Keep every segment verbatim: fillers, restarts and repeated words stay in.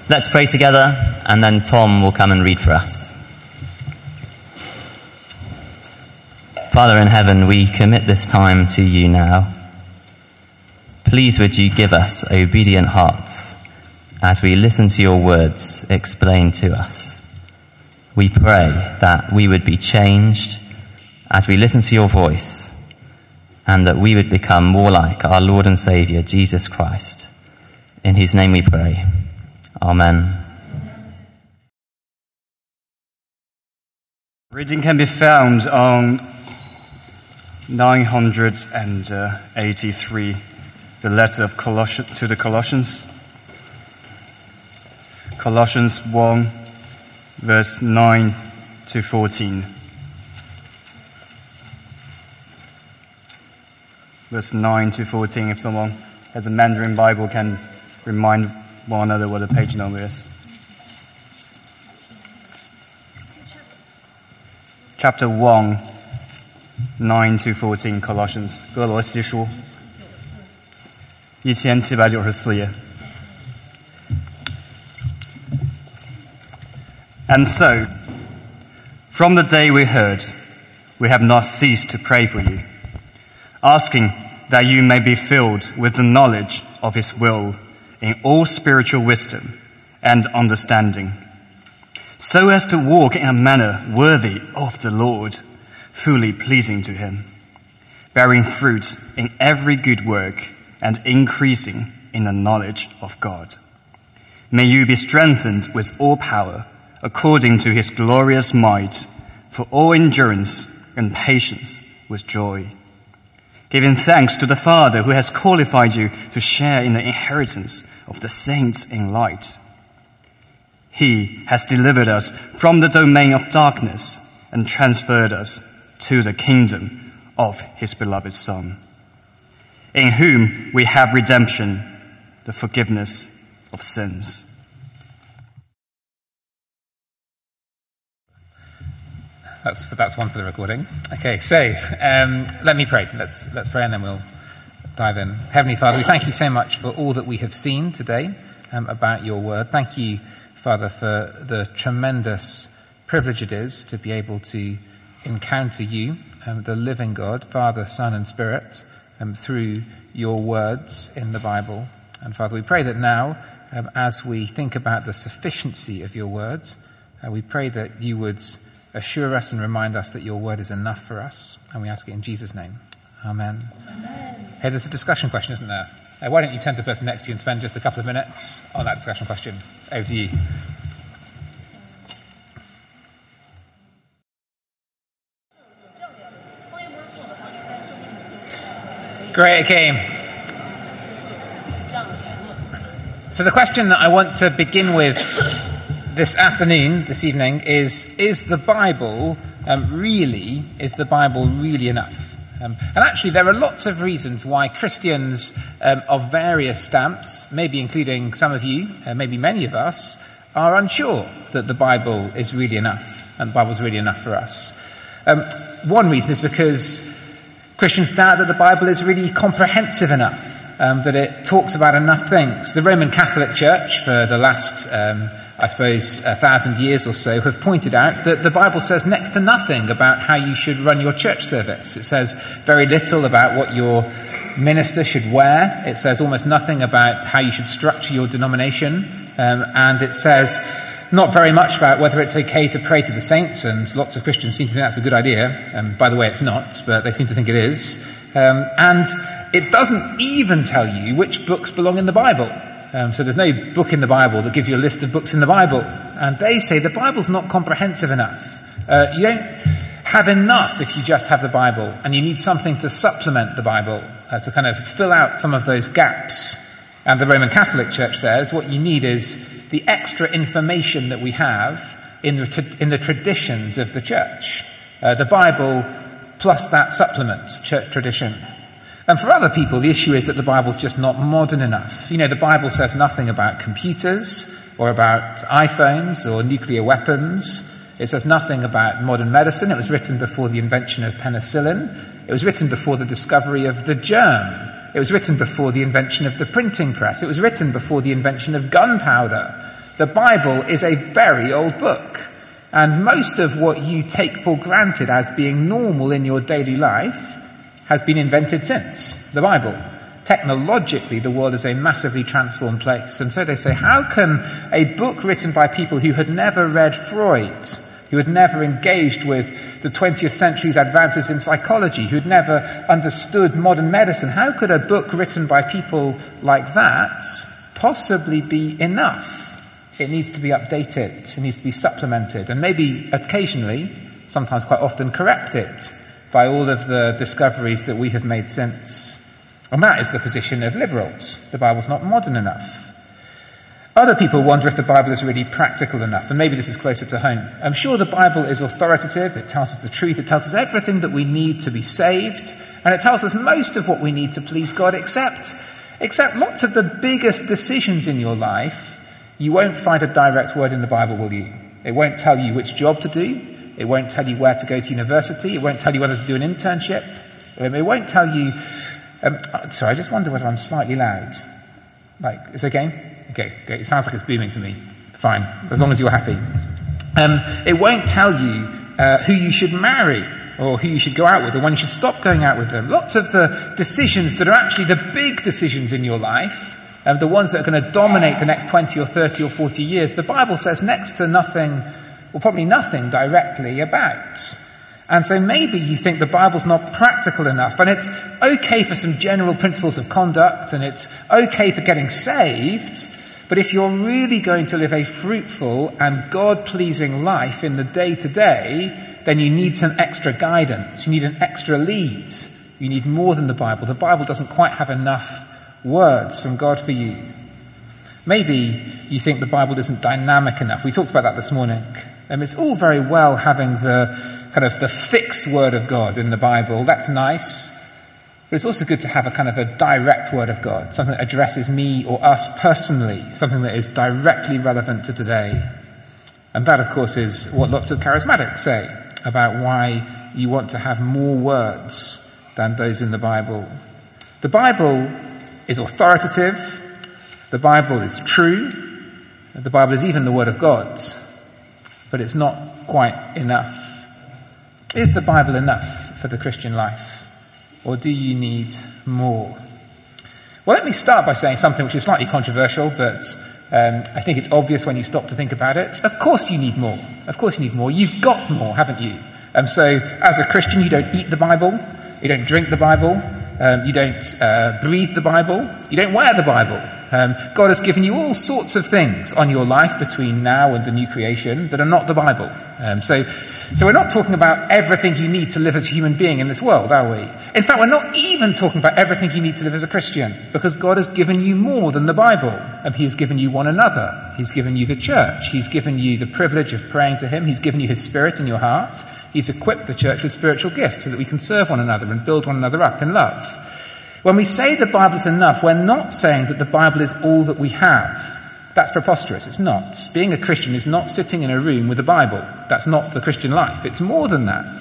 Let's pray together, and then Tom will come and read for us. Father in heaven, we commit this time to you now. Please would you give us obedient hearts as we listen to your words explained to us. We pray that we would be changed as we listen to your voice, and that we would become more like our Lord and Saviour, Jesus Christ. In whose name we pray. Amen. Reading can be found on nine hundred eighty-three, the letter of Colossians to the Colossians. Colossians one, verse nine to fourteen. Verse nine to fourteen, if someone has a Mandarin Bible, can remind one another what the page number is. Chapter one, nine to fourteen, Colossians, 哥罗西书 一千七百九十四页. And so, from the day we heard, we have not ceased to pray for you, asking that you may be filled with the knowledge of his will in all spiritual wisdom and understanding, so as to walk in a manner worthy of the Lord, fully pleasing to him, bearing fruit in every good work and increasing in the knowledge of God. May you be strengthened with all power according to his glorious might, for all endurance and patience with joy, giving thanks to the Father who has qualified you to share in the inheritance of the saints in light. He has delivered us from the domain of darkness and transferred us to the kingdom of his beloved Son, in whom we have redemption, the forgiveness of sins. That's that's one for the recording. Okay, so um, let me pray. Let's let's pray, and then we'll dive in. Heavenly Father, we thank you so much for all that we have seen today um, about your word. Thank you, Father, for the tremendous privilege it is to be able to encounter you, um, the living God, Father, Son, and Spirit, um, through your words in the Bible. And Father, we pray that now, um, as we think about the sufficiency of your words, uh, we pray that you would assure us and remind us that your word is enough for us. And we ask it in Jesus' name. Amen. Amen. Hey, there's a discussion question, isn't there? Uh, why don't you turn to the person next to you and spend just a couple of minutes on that discussion question? Over to you. Great, okay. So the question that I want to begin with this afternoon, this evening, is, is the Bible um, really, is the Bible really enough? Um, and actually there are lots of reasons why Christians um, of various stamps, maybe including some of you, uh, maybe many of us, are unsure that the Bible is really enough, and the Bible is really enough for us. Um, one reason is because Christians doubt that the Bible is really comprehensive enough, um, that it talks about enough things. The Roman Catholic Church, for the last, um, I suppose, a thousand years or so, have pointed out that the Bible says next to nothing about how you should run your church service. It says very little about what your minister should wear. It says almost nothing about how you should structure your denomination. Um, and it says not very much about whether it's okay to pray to the saints, and lots of Christians seem to think that's a good idea. Um, by the way, it's not, but they seem to think it is. Um, and it doesn't even tell you which books belong in the Bible. Um, so there's no book in the Bible that gives you a list of books in the Bible. And they say the Bible's not comprehensive enough. Uh, you don't have enough if you just have the Bible, and you need something to supplement the Bible, uh, to kind of fill out some of those gaps. And the Roman Catholic Church says what you need is the extra information that we have in the, tra- in the traditions of the church. Uh, the Bible plus that supplements church tradition. And for other people, the issue is that the Bible's just not modern enough. You know, the Bible says nothing about computers or about iPhones or nuclear weapons. It says nothing about modern medicine. It was written before the invention of penicillin. It was written before the discovery of the germ. It was written before the invention of the printing press. It was written before the invention of gunpowder. The Bible is a very old book, and most of what you take for granted as being normal in your daily life has been invented since the Bible. Technologically, the world is a massively transformed place. And so they say, how can a book written by people who had never read Freud, who had never engaged with the twentieth century's advances in psychology, who had never understood modern medicine, how could a book written by people like that possibly be enough? It needs to be updated, it needs to be supplemented, and maybe occasionally, sometimes quite often, corrected by all of the discoveries that we have made since. And that is the position of liberals. The Bible's not modern enough. Other people wonder if the Bible is really practical enough, and maybe this is closer to home. I'm sure the Bible is authoritative, it tells us the truth, it tells us everything that we need to be saved, and it tells us most of what we need to please God, except, except lots of the biggest decisions in your life. You won't find a direct word in the Bible, will you? It won't tell you which job to do, it won't tell you where to go to university, it won't tell you whether to do an internship, it won't tell you... Um, sorry, I just wonder whether I'm slightly loud. Like, is it okay? Okay, okay. It sounds like it's booming to me. Fine, as long as you're happy. Um, it won't tell you uh, who you should marry, or who you should go out with, or when you should stop going out with them. Lots of the decisions that are actually the big decisions in your life, um, the ones that are going to dominate the next twenty or thirty or forty years, the Bible says next to nothing, or probably nothing directly about. And so maybe you think the Bible's not practical enough, and it's okay for some general principles of conduct, and it's okay for getting saved, but if you're really going to live a fruitful and God-pleasing life in the day-to-day, then you need some extra guidance, you need an extra lead, you need more than the Bible. The Bible doesn't quite have enough words from God for you. Maybe you think the Bible isn't dynamic enough. We talked about that this morning. Um, it's all very well having the kind of the fixed word of God in the Bible. That's nice. But it's also good to have a kind of a direct word of God, something that addresses me or us personally, something that is directly relevant to today. And that, of course, is what lots of charismatics say about why you want to have more words than those in the Bible. The Bible is authoritative. The Bible is true. The Bible is even the Word of God. But it's not quite enough. Is the Bible enough for the Christian life? Or do you need more? Well, let me start by saying something which is slightly controversial, but um, I think it's obvious when you stop to think about it. Of course you need more. Of course you need more. You've got more, haven't you? Um, so, as a Christian, you don't eat the Bible. You don't drink the Bible. Um, you don't uh, breathe the Bible. You don't wear the Bible. Um, God has given you all sorts of things on your life between now and the new creation that are not the Bible. Um, so, so we're not talking about everything you need to live as a human being in this world, are we? In fact, we're not even talking about everything you need to live as a Christian, because God has given you more than the Bible. And He has given you one another. He's given you the church. He's given you the privilege of praying to Him. He's given you His Spirit in your heart. He's equipped the church with spiritual gifts so that we can serve one another and build one another up in love. When we say the Bible is enough, we're not saying that the Bible is all that we have. That's preposterous. It's not. Being a Christian is not sitting in a room with a Bible. That's not the Christian life. It's more than that.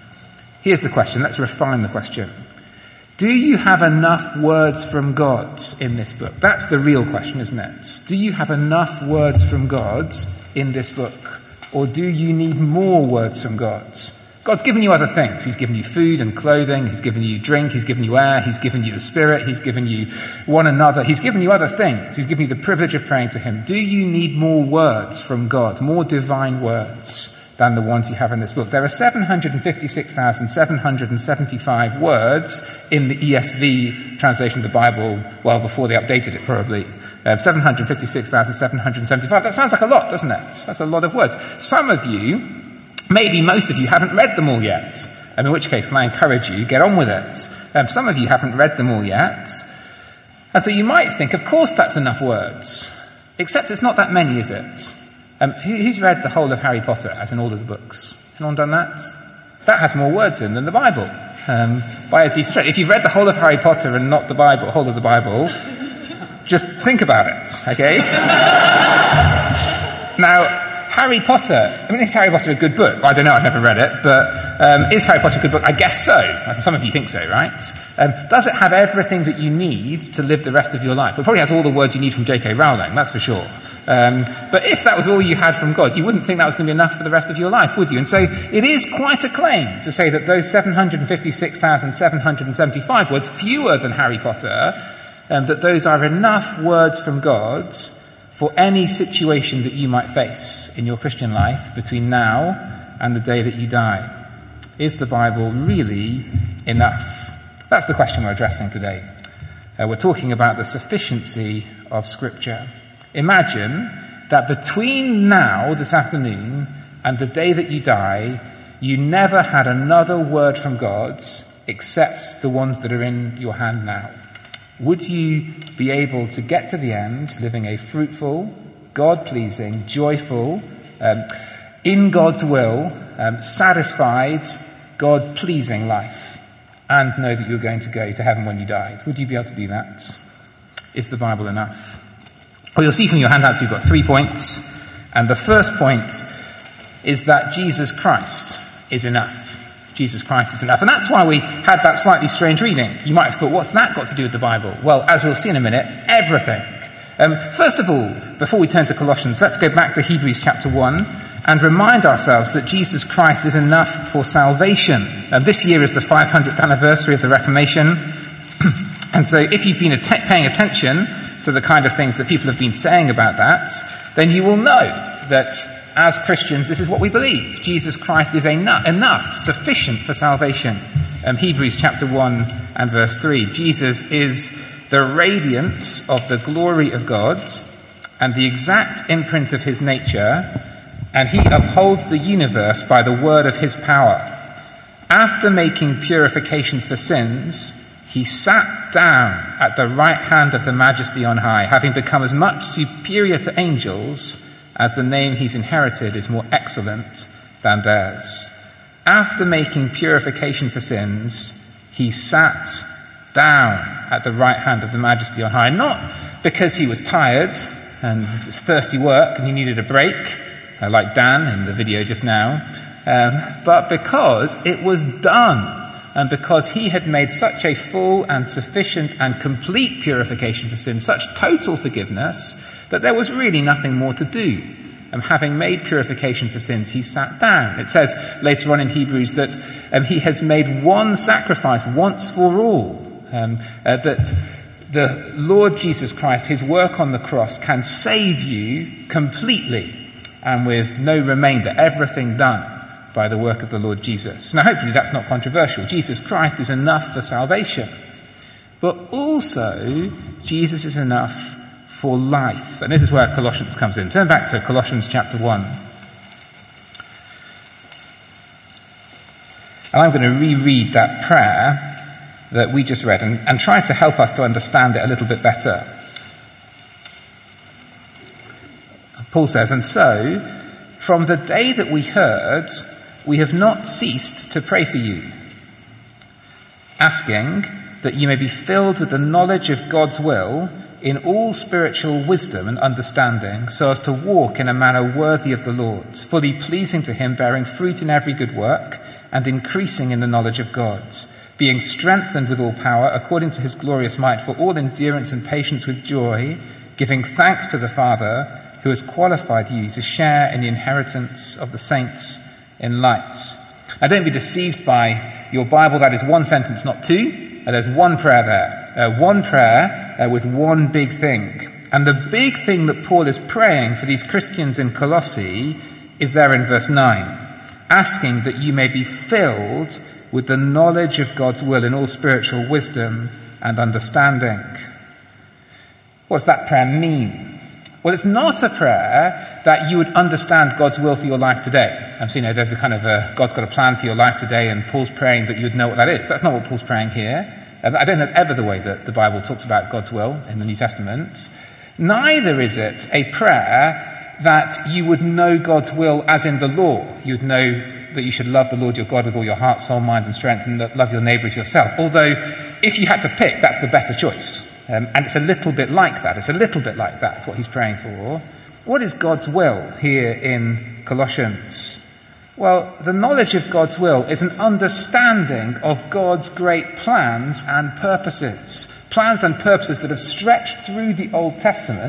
Here's the question. Let's refine the question. Do you have enough words from God in this book? That's the real question, isn't it? Do you have enough words from God in this book? Or do you need more words from God? God's given you other things. He's given you food and clothing. He's given you drink. He's given you air. He's given you the Spirit. He's given you one another. He's given you other things. He's given you the privilege of praying to Him. Do you need more words from God, more divine words than the ones you have in this book? There are seven hundred fifty-six thousand seven hundred seventy-five words in the E S V translation of the Bible, well, before they updated it probably. Uh, seven hundred fifty-six thousand seven hundred seventy-five. That sounds like a lot, doesn't it? That's a lot of words. Some of you, maybe most of you, haven't read them all yet. And in which case, can I encourage you, get on with it. Um, some of you haven't read them all yet. And so you might think, of course that's enough words. Except it's not that many, is it? Um, who, who's read the whole of Harry Potter, as in all of the books? Anyone done that? That has more words in than the Bible. Um, by a decent stretch. If you've read the whole of Harry Potter and not the Bible, whole of the Bible, just think about it, okay? Now, Harry Potter, I mean, is Harry Potter a good book? Well, I don't know, I've never read it, but um, is Harry Potter a good book? I guess so. Some of you think so, right? Um, does it have everything that you need to live the rest of your life? It probably has all the words you need from J K Rowling, that's for sure. Um, but if that was all you had from God, you wouldn't think that was going to be enough for the rest of your life, would you? And so it is quite a claim to say that those seven hundred fifty-six thousand seven hundred seventy-five words, fewer than Harry Potter, um, that those are enough words from God for any situation that you might face in your Christian life between now and the day that you die. Is the Bible really enough? That's the question we're addressing today. Uh, we're talking about the sufficiency of Scripture. Imagine that between now, this afternoon, and the day that you die, you never had another word from God except the ones that are in your hand now. Would you be able to get to the end living a fruitful, God-pleasing, joyful, um, in God's will, um, satisfied, God-pleasing life, and know that you're going to go to heaven when you died? Would you be able to do that? Is the Bible enough? Well, you'll see from your handouts you've got three points, and the first point is that Jesus Christ is enough. Jesus Christ is enough. And that's why we had that slightly strange reading. You might have thought, what's that got to do with the Bible? Well, as we'll see in a minute, everything. Um, first of all, before we turn to Colossians, let's go back to Hebrews chapter one and remind ourselves that Jesus Christ is enough for salvation. And this year is the five hundredth anniversary of the Reformation. And so if you've been att- paying attention to the kind of things that people have been saying about that, then you will know that as Christians, this is what we believe. Jesus Christ is enough, enough sufficient for salvation. Um, Hebrews chapter one and verse three. Jesus is the radiance of the glory of God and the exact imprint of his nature, and he upholds the universe by the word of his power. After making purifications for sins, he sat down at the right hand of the Majesty on high, having become as much superior to angels as the name he's inherited is more excellent than theirs. After making purification for sins, he sat down at the right hand of the Majesty on high, not because he was tired and it was thirsty work and he needed a break, uh, like Dan in the video just now, um, but because it was done. And because he had made such a full and sufficient and complete purification for sin, such total forgiveness, that there was really nothing more to do. And having made purification for sins, he sat down. It says later on in Hebrews that um, he has made one sacrifice once for all. Um, uh, that the Lord Jesus Christ, his work on the cross, can save you completely and with no remainder, everything done by the work of the Lord Jesus. Now, hopefully that's not controversial. Jesus Christ is enough for salvation. But also, Jesus is enough for life. And this is where Colossians comes in. Turn back to Colossians chapter one. And I'm going to reread that prayer that we just read and, and try to help us to understand it a little bit better. Paul says, "And so, from the day that we heard, we have not ceased to pray for you, asking that you may be filled with the knowledge of God's will in all spiritual wisdom and understanding, so as to walk in a manner worthy of the Lord, fully pleasing to him, bearing fruit in every good work, and increasing in the knowledge of God, being strengthened with all power according to his glorious might, for all endurance and patience with joy, giving thanks to the Father, who has qualified you to share in the inheritance of the saints in light." Now, don't be deceived by your Bible. That is one sentence, not two. Uh, there's one prayer there. Uh, one prayer uh, with one big thing. And the big thing that Paul is praying for these Christians in Colossae is there in verse nine, asking that you may be filled with the knowledge of God's will in all spiritual wisdom and understanding. What's that prayer mean? Well, it's not a prayer that you would understand God's will for your life today. I'm seeing, you know, there's a kind of a, God's got a plan for your life today, and Paul's praying that you would know what that is. That's not what Paul's praying here. I don't think that's ever the way that the Bible talks about God's will in the New Testament. Neither is it a prayer that you would know God's will as in the law. You'd know that you should love the Lord your God with all your heart, soul, mind, and strength, and love your neighbour as yourself. Although, if you had to pick, that's the better choice. Um, and it's a little bit like that. It's a little bit like that. That's what he's praying for. What is God's will here in Colossians? Well, the knowledge of God's will is an understanding of God's great plans and purposes. Plans and purposes that have stretched through the Old Testament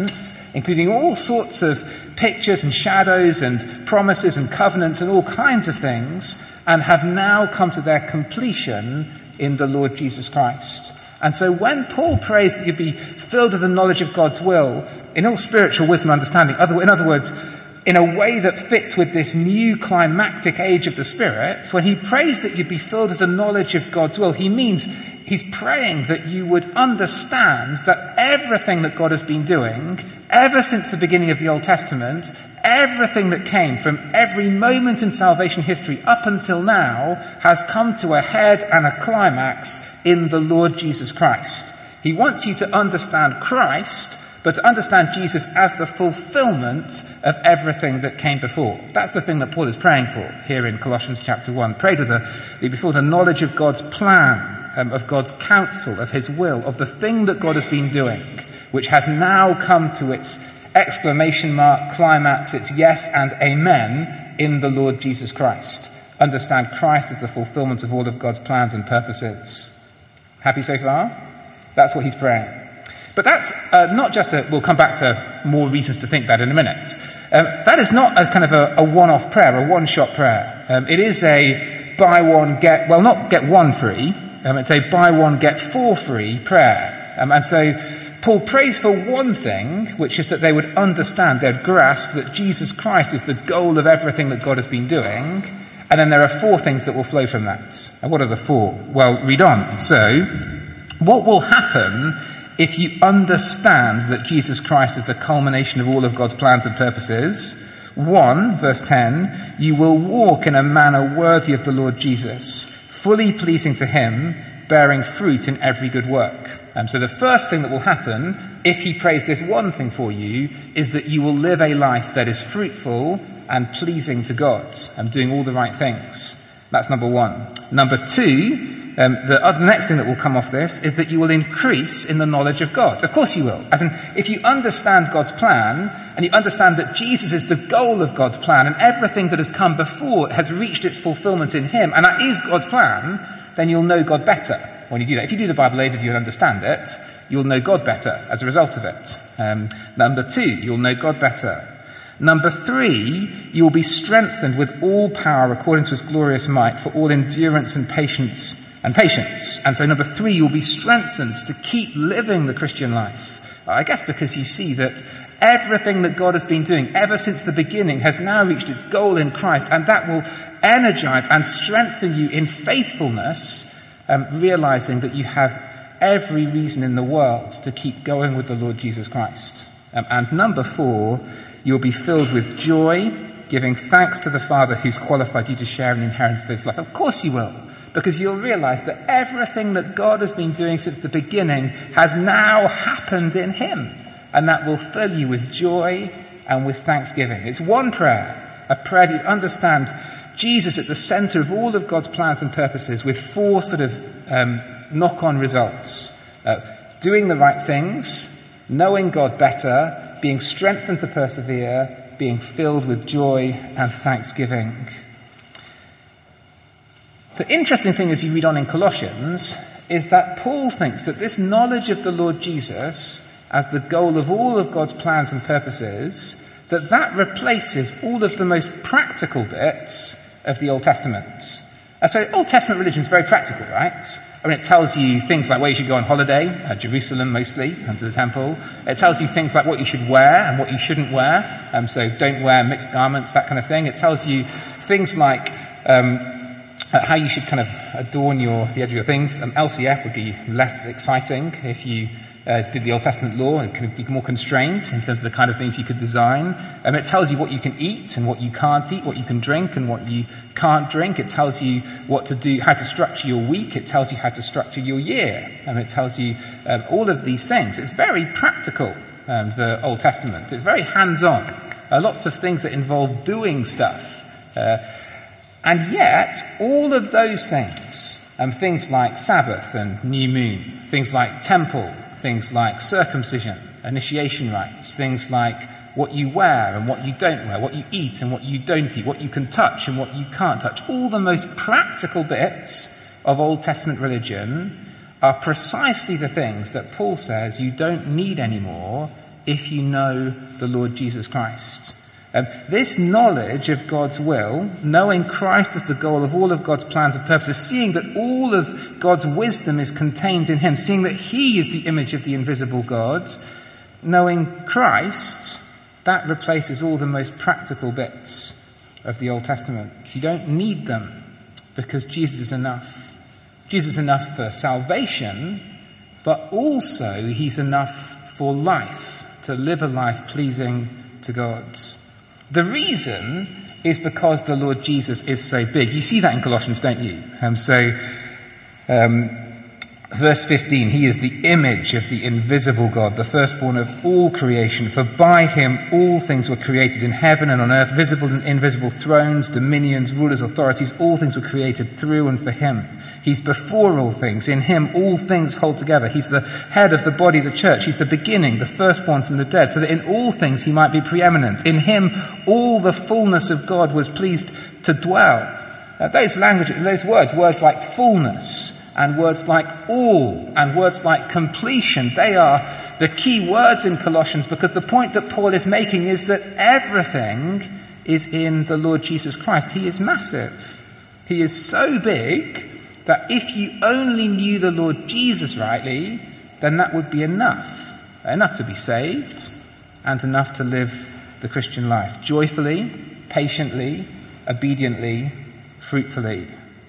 including all sorts of pictures and shadows and promises and covenants and all kinds of things, and have now come to their completion in the Lord Jesus Christ. And so when Paul prays that you be filled with the knowledge of God's will, in all spiritual wisdom and understanding, in other words, in a way that fits with this new climactic age of the Spirit, when he prays that you'd be filled with the knowledge of God's will, he means he's praying that you would understand that everything that God has been doing, ever since the beginning of the Old Testament, everything that came from every moment in salvation history up until now, has come to a head and a climax in the Lord Jesus Christ. He wants you to understand Christ, but to understand Jesus as the fulfillment of everything that came before. That's the thing that Paul is praying for here in Colossians chapter one. Prayed with the, before the knowledge of God's plan, um, of God's counsel, of his will, of the thing that God has been doing, which has now come to its exclamation mark, climax, its yes and amen in the Lord Jesus Christ. Understand Christ as the fulfillment of all of God's plans and purposes. Happy so far? That's what he's praying. But that's uh, not just a, we'll come back to more reasons to think that in a minute. Um, that is not a kind of a, a one-off prayer, a one-shot prayer. Um, it is a buy one, get, well, not get one free. Um, it's a buy one, get four free prayer. Um, and so Paul prays for one thing, which is that they would understand, they'd grasp that Jesus Christ is the goal of everything that God has been doing. And then there are four things that will flow from that. And what are the four? Well, read on. So, what will happen if you understand that Jesus Christ is the culmination of all of God's plans and purposes? One, verse ten, you will walk in a manner worthy of the Lord Jesus, fully pleasing to him, bearing fruit in every good work. Um, so the first thing that will happen, if he prays this one thing for you, is that you will live a life that is fruitful and pleasing to God, and doing all the right things. That's number one. Number two, Um, the, uh, the next thing that will come off this is that you will increase in the knowledge of God. Of course you will. As in, if you understand God's plan, and you understand that Jesus is the goal of God's plan, and everything that has come before has reached its fulfillment in him, and that is God's plan, then you'll know God better when you do that. If you do the Bible overview and understand it, you'll know God better as a result of it. Um, number two, you'll know God better. Number three, you will be strengthened with all power according to his glorious might for all endurance and patience and patience. And so number three, you'll be strengthened to keep living the Christian life. I guess because you see that everything that God has been doing ever since the beginning has now reached its goal in Christ, and that will energize and strengthen you in faithfulness, um, realizing that you have every reason in the world to keep going with the Lord Jesus Christ. Um, and number four, you'll be filled with joy, giving thanks to the Father who's qualified you to share in the inheritance of this life. Of course you will. Because you'll realize that everything that God has been doing since the beginning has now happened in him. And that will fill you with joy and with thanksgiving. It's one prayer, a prayer that you understand Jesus at the center of all of God's plans and purposes, with four sort of um, knock-on results. Uh, doing the right things, knowing God better, being strengthened to persevere, being filled with joy and thanksgiving. The interesting thing as you read on in Colossians is that Paul thinks that this knowledge of the Lord Jesus as the goal of all of God's plans and purposes, that that replaces all of the most practical bits of the Old Testament. And so Old Testament religion is very practical, right? I mean, it tells you things like where you should go on holiday, uh, Jerusalem mostly, and to the temple. It tells you things like what you should wear and what you shouldn't wear. Um, so don't wear mixed garments, that kind of thing. It tells you things like um, Uh, how you should kind of adorn your, the edge of your things. Um, L C F would be less exciting if you uh, did the Old Testament law. It could be more constrained in terms of the kind of things you could design. Um, it tells you what you can eat and what you can't eat, what you can drink and what you can't drink. It tells you what to do, how to structure your week. It tells you how to structure your year. And um, it tells you um, all of these things. It's very practical, um, the Old Testament. It's very hands-on. Uh, lots of things that involve doing stuff. Uh, And yet, all of those things, um, things like Sabbath and New Moon, things like temple, things like circumcision, initiation rites, things like what you wear and what you don't wear, what you eat and what you don't eat, what you can touch and what you can't touch, all the most practical bits of Old Testament religion are precisely the things that Paul says you don't need anymore if you know the Lord Jesus Christ. Um, this knowledge of God's will, knowing Christ as the goal of all of God's plans and purposes, seeing that all of God's wisdom is contained in him, seeing that he is the image of the invisible God, knowing Christ, that replaces all the most practical bits of the Old Testament. You don't need them because Jesus is enough. Jesus is enough for salvation, but also he's enough for life, to live a life pleasing to God. The reason is because the Lord Jesus is so big. You see that in Colossians, don't you? Um, so, um, verse fifteen, he is the image of the invisible God, the firstborn of all creation. For by him all things were created in heaven and on earth, visible and invisible, thrones, dominions, rulers, authorities. All things were created through and for him. He's before all things. In him all things hold together. He's the head of the body, the church. He's the beginning, the firstborn from the dead, so that in all things he might be preeminent. In him all the fullness of God was pleased to dwell. Uh, those languages, those words, words like fullness and words like all and words like completion, they are the key words in Colossians, because the point that Paul is making is that everything is in the Lord Jesus Christ. He is massive. He is so big that if you only knew the Lord Jesus rightly, then that would be enough. Enough to be saved and enough to live the Christian life joyfully, patiently, obediently, fruitfully.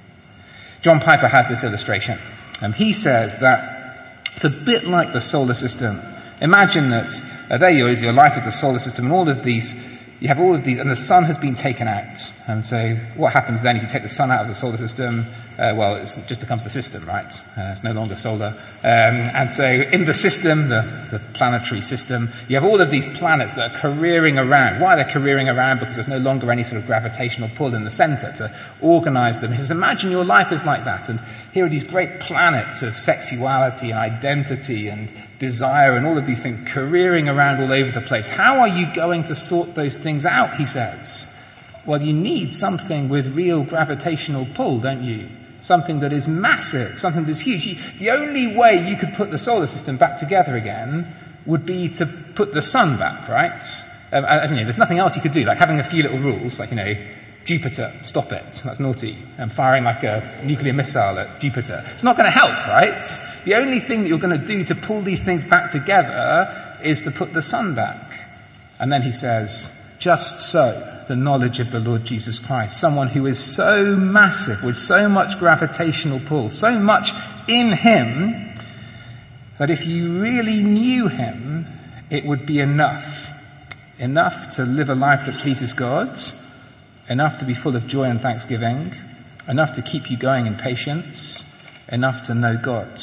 John Piper has this illustration. Um, he says that it's a bit like the solar system. Imagine that uh, there you is, your life is the solar system, and all of these, you have all of these, and the sun has been taken out. And so what happens then if you take the sun out of the solar system? Uh, well, it's, it just becomes the system, right? Uh, it's no longer solar. Um, and so in the system, the, the planetary system, you have all of these planets that are careering around. Why are they careering around? Because there's no longer any sort of gravitational pull in the center to organize them. He says, imagine your life is like that. And here are these great planets of sexuality and identity and desire and all of these things careering around all over the place. How are you going to sort those things out, he says? Well, you need something with real gravitational pull, don't you? Something that is massive, something that's huge. You, the only way you could put the solar system back together again would be to put the sun back, right? Um, as you know, there's nothing else you could do, like having a few little rules, like, you know, Jupiter, stop it, that's naughty, and firing like a nuclear missile at Jupiter. It's not going to help, right? The only thing that you're going to do to pull these things back together is to put the sun back. And then he says, just so, the knowledge of the Lord Jesus Christ, someone who is so massive, with so much gravitational pull, so much in him, that if you really knew him, it would be enough. Enough to live a life that pleases God, enough to be full of joy and thanksgiving, enough to keep you going in patience, enough to know God.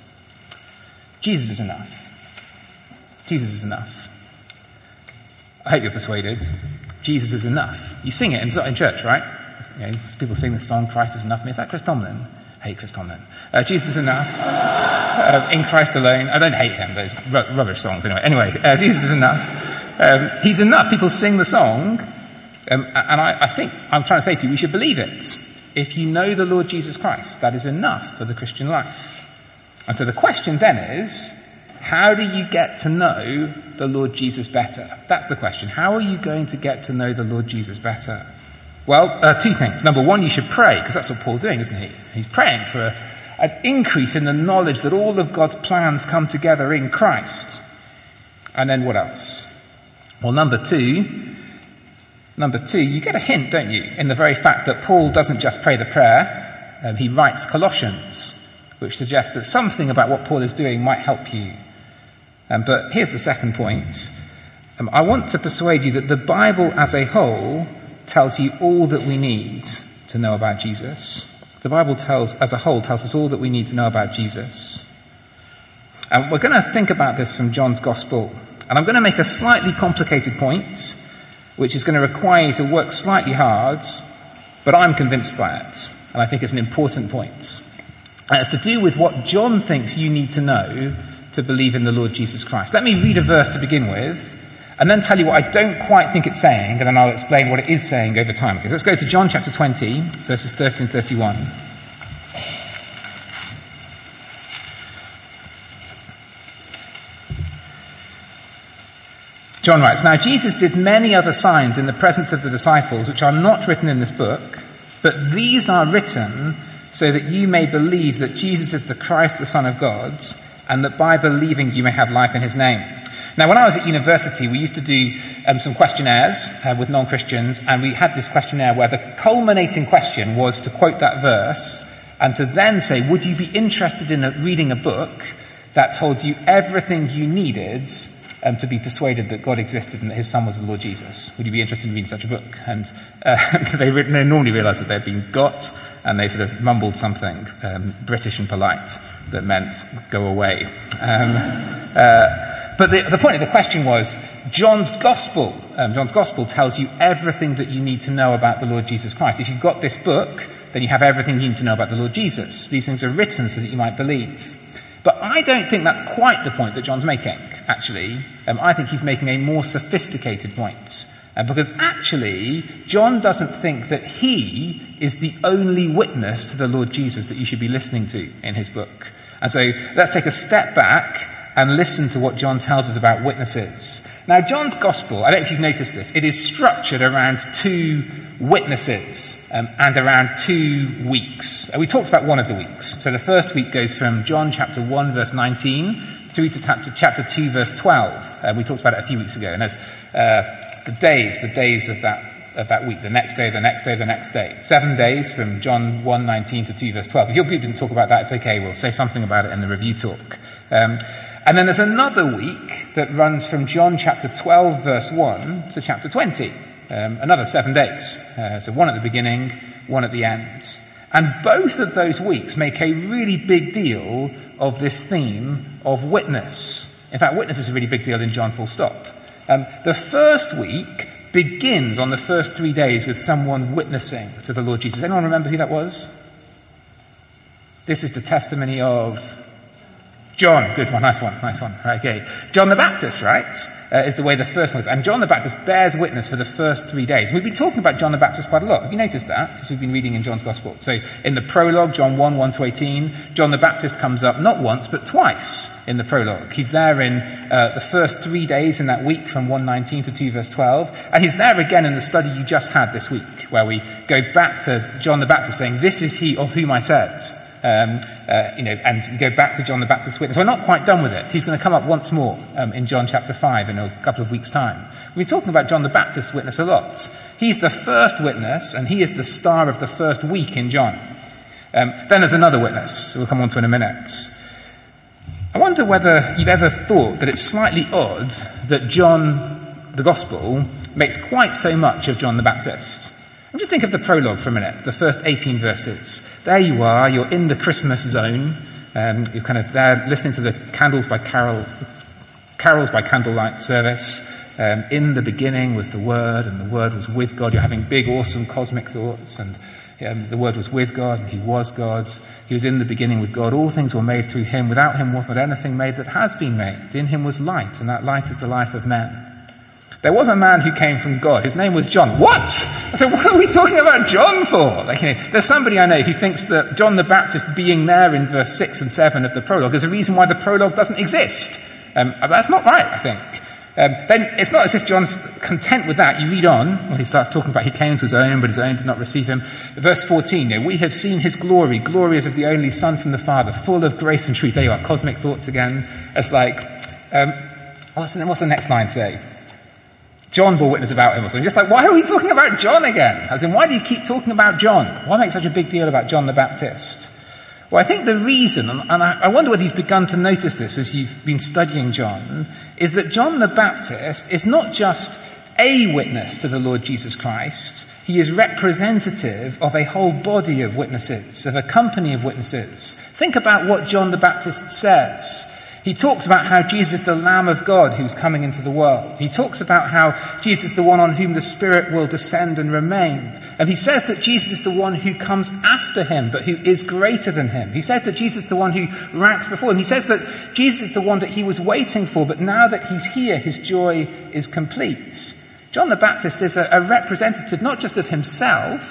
Jesus is enough. Jesus is enough. I hope you're persuaded. Jesus is enough. You sing it in, in church, right? You know, people sing the song, Christ is enough. I mean, is that Chris Tomlin? I hate Chris Tomlin. Uh, Jesus is enough. uh, in Christ alone. I don't hate him, but it's r- rubbish songs anyway. Anyway, uh, Jesus is enough. Um, he's enough. People sing the song. Um, and I, I think I'm trying to say to you, we should believe it. If you know the Lord Jesus Christ, that is enough for the Christian life. And so the question then is, how do you get to know the Lord Jesus better? That's the question. How are you going to get to know the Lord Jesus better? Well, uh, two things. Number one, you should pray, because that's what Paul's doing, isn't he? He's praying for a, an increase in the knowledge that all of God's plans come together in Christ. And then what else? Well, number two, number two, you get a hint, don't you, in the very fact that Paul doesn't just pray the prayer, um, he writes Colossians, which suggests that something about what Paul is doing might help you. Um, but here's the second point. Um, I want to persuade you that the Bible as a whole tells you all that we need to know about Jesus. The Bible tells, as a whole, tells us all that we need to know about Jesus. And we're going to think about this from John's Gospel. And I'm going to make a slightly complicated point, which is going to require you to work slightly hard, but I'm convinced by it. And I think it's an important point. And it's to do with what John thinks you need to know to believe in the Lord Jesus Christ. Let me read a verse to begin with, and then tell you what I don't quite think it's saying, and then I'll explain what it is saying over time. Okay, so let's go to John chapter twenty, verses thirty and thirty-one. John writes, "Now Jesus did many other signs in the presence of the disciples, which are not written in this book, but these are written so that you may believe that Jesus is the Christ, the Son of God, and that by believing you may have life in his name." Now, when I was at university, we used to do um, some questionnaires uh, with non-Christians, and we had this questionnaire where the culminating question was to quote that verse and to then say, would you be interested in a, reading a book that told you everything you needed um, to be persuaded that God existed and that his son was the Lord Jesus? Would you be interested in reading such a book? And uh, they, they normally realised that they'd been got, and they sort of mumbled something um, British and polite that meant go away. Um, uh, But the, the point of the question was, John's Gospel, um, John's Gospel tells you everything that you need to know about the Lord Jesus Christ. If you've got this book, then you have everything you need to know about the Lord Jesus. These things are written so that you might believe. But I don't think that's quite the point that John's making, actually. Um, I think he's making a more sophisticated point. Uh, because actually, John doesn't think that he is the only witness to the Lord Jesus that you should be listening to in his book. And so let's take a step back and listen to what John tells us about witnesses. Now, John's Gospel, I don't know if you've noticed this, it is structured around two witnesses um, and around two weeks. Uh, we talked about one of the weeks. So the first week goes from John chapter one, verse nineteen, through to chapter, chapter two, verse twelve. Uh, we talked about it a few weeks ago. And there's uh, the days, the days of that of that week, the next day, the next day, the next day. Seven days from John one, nineteen to two, verse twelve. If your group didn't talk about that, it's okay. We'll say something about it in the review talk. Um, And then there's another week that runs from John chapter twelve, verse one to chapter twenty. Um, another seven days. Uh, so one at the beginning, one at the end. And both of those weeks make a really big deal of this theme of witness. In fact, witness is a really big deal in John, full stop. Um, the first week begins on the first three days with someone witnessing to the Lord Jesus. Anyone remember who that was? This is the testimony of John. Good one, nice one, nice one. Okay. John the Baptist, right, uh, is the way the first one is. And John the Baptist bears witness for the first three days. We've been talking about John the Baptist quite a lot. Have you noticed that, since we've been reading in John's Gospel? So in the prologue, John one, one to eighteen, John the Baptist comes up not once, but twice in the prologue. He's there in uh, the first three days in that week from one nineteen to two, verse twelve. And he's there again in the study you just had this week, where we go back to John the Baptist saying, "This is he of whom I said." Um, uh, you know, and we go back to John the Baptist's witness. We're not quite done with it. He's going to come up once more um, in John chapter five in a couple of weeks' time. We've been talking about John the Baptist's witness a lot. He's the first witness, and he is the star of the first week in John. Um, then there's another witness we'll come on to in a minute. I wonder whether you've ever thought that it's slightly odd that John, the Gospel, makes quite so much of John the Baptist. And just think of the prologue for a minute, the first eighteen verses. There you are, you're in the Christmas zone. Um, you're kind of there listening to the candles by carol, carols by candlelight service. Um, in the beginning was the Word, and the Word was with God. You're having big, awesome cosmic thoughts, and um, the Word was with God, and he was God. He was in the beginning with God. All things were made through him. Without him was not anything made that has been made. In him was light, and that light is the life of men. There was a man who came from God. His name was John. What? I said, what are we talking about John for? Like, you know, there's somebody I know who thinks that John the Baptist being there in verse six and seven of the prologue is a reason why the prologue doesn't exist. Um, but that's not right, I think. Um, then it's not as if John's content with that. You read on, well, he starts talking about he came to his own, but his own did not receive him. Verse fourteen, you know, we have seen his glory. Glory as of the only Son from the Father, full of grace and truth. There you are, cosmic thoughts again. It's like, um, what's the, what's the next line say? John bore witness about him or something. Just like, why are we talking about John again? As in, why do you keep talking about John? Why make such a big deal about John the Baptist? Well, I think the reason, and I wonder whether you've begun to notice this as you've been studying John, is that John the Baptist is not just a witness to the Lord Jesus Christ. He is representative of a whole body of witnesses, of a company of witnesses. Think about what John the Baptist says. He talks about how Jesus is the Lamb of God who's coming into the world. He talks about how Jesus is the one on whom the Spirit will descend and remain. And he says that Jesus is the one who comes after him, but who is greater than him. He says that Jesus is the one who ranks before him. He says that Jesus is the one that he was waiting for, but now that he's here, his joy is complete. John the Baptist is a, a representative not just of himself,